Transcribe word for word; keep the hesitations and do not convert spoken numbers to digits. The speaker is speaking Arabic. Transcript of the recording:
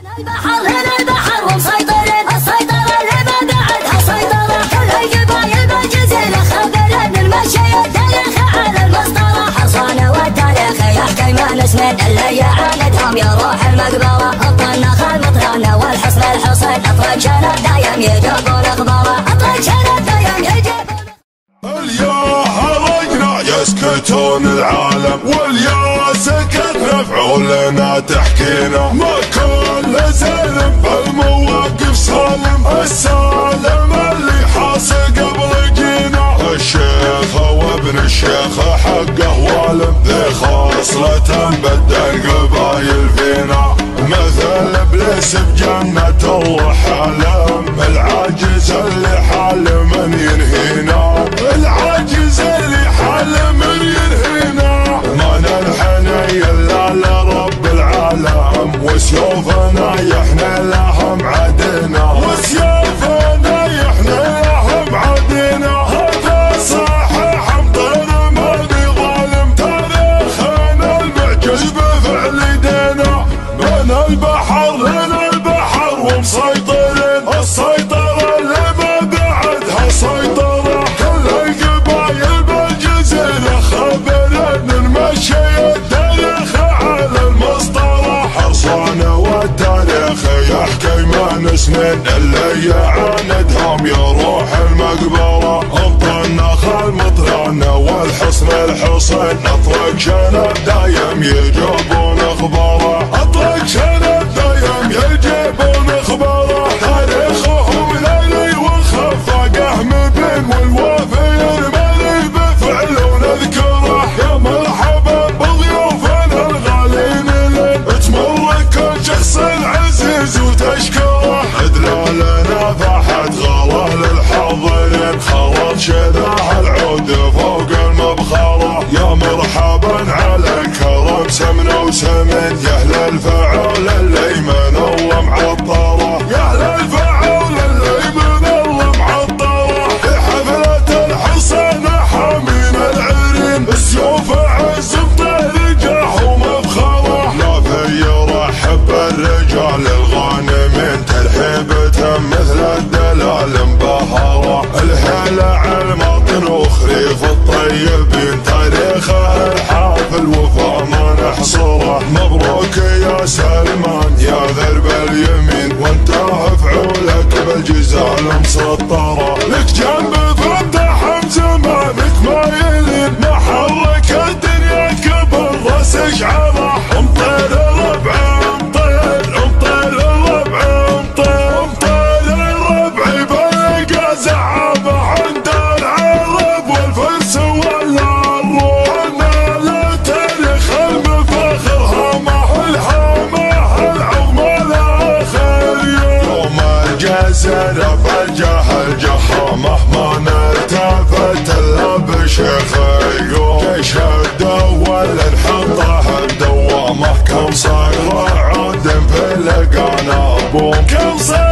البحر هنا البحر ومسيطرين السيطرة اللي ما بعدها سيطرة. كل القبايل بالجزيرة خبرت المشي التاريخ على المسطرة. حصانة والتاريخ يحكي ما نسند اللي يعاندهم يروح المقبرة. الطن خال مطرانة والحصن الحصين اطرق شنب دايم يجيبون اخباره. اطرق شنب دايم يجيبون. اليا حرقنا يسكتون العالم واليا سكتنا فعولنا تحكينا. ما كل سالم بالمواقف سالم السالم اللي حاس قبل جينا. الشيخ وابن الشيخ حقه والم ذي خاصلة بدل قبايل فينا. مثل ابليس بجنة الله حالم العاجز اللي حال من ينهينا. العاجز اللي حال من ينهينا. ما ننحني الا لرب العالم وسيوفنا يحني لهم عدنا. وسيوفنا يحني لهم عدنا. هذا صحيح مطير ماني ظالم. تاريخنا المعجز بفعل يدينا. من البحر لنا البحر ومسيطرين السيطرة اللي ما بعدها سيطرة. كل القبايل بالجزيرة خبرت نمشي التاريخ على المسطرة. حصانة والتاريخ يحكي ما نسند اللي يعاندهم يروح المقبرة. ابطالنا خال مطرانة والحصن الحصين اطرق شنب دايم يجيبون اخباره. اطرق شنب دايم يجيبون اخباره. تاريخهم ليلي وخفاقه مبين والوافي المالي بفعل ونذكره. يا مرحبا بضيوفنا الغالين لين تمر كل شخص عزيز وتشكره. ادلالنا فاحت غلا للحاضرين خلط شذاه العود فوق المبخره. يا مرحبا على كرم سمن وسمن يا اهل الفعول الليمن الله معطره. يا اهل الفعول الليمن الله معطره. في حفلة الحصين حامين العرين السيوف عز بطريقه ومفخره. لا في يرحب الرجال الغانمين ترحيبتهم مثل الدلال مبهره. الهلا على المطن وخريف الطيبين تاريخه الحافل وفا ما نحصره. مبروك يا سلمان يا ذرب اليمين وانت فعولك بالجزال مسطره. لك جنب فتح زمانك ما يلين. محرك الدنيا كبر راس شعره. امطير الربع امطير امطير الربع امطير امطير الربع بلقى زعامه عند العرب والفرس ولا الروح. انا لا تاريخ المفاخر هامه الهامه العظمى الاخر. يوم الجزر فالجهل جهامه ما نلتفت الا بشيخ يقوم. جيش الدول نحطه بدوامه كم صايره عود في لقانا بوم. كم صايره